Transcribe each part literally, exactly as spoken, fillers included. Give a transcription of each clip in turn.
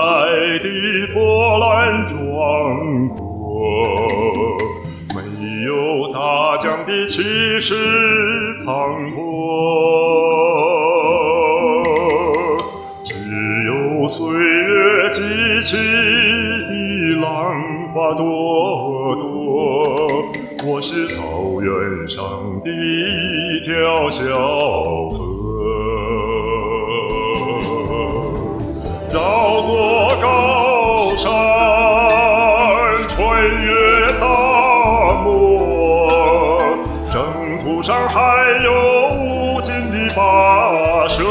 的波澜壮阔，没有大江的气势磅礴，只有岁月激起的浪花朵朵。我是草原上的一条小河，绕过高山，穿越大漠，征途上还有无尽的跋涉。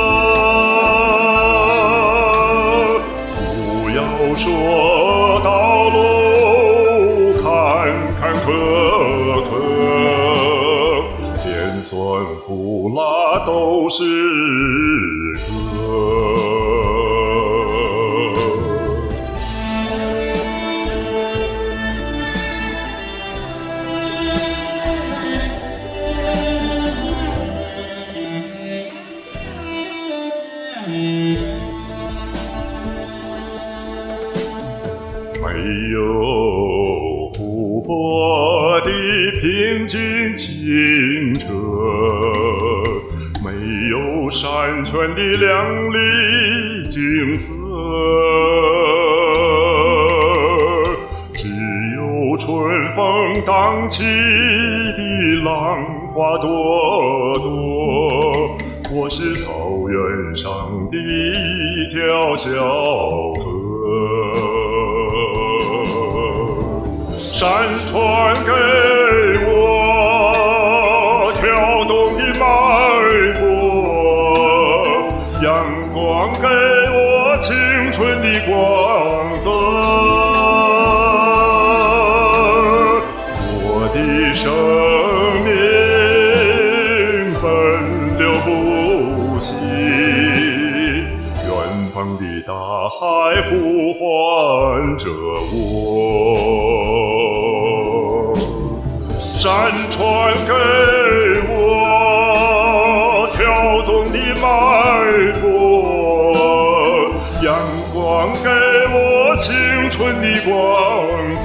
不要说道路坎坎坷坷，甜酸苦辣都是歌。没有湖泊的平静清澈，没有山泉的亮丽景色，只有春风荡起的浪花朵朵。我是草原上的一条小河，山川给我跳动的脉搏，阳光给我青春的光泽。我的生命奔流不息，远方的大海呼唤着我。山川给我跳动的脉搏，阳光给我青春的光泽。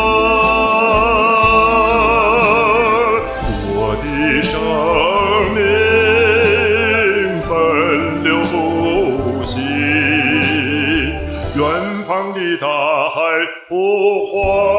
我的生命奔流不息，远方的大海呼唤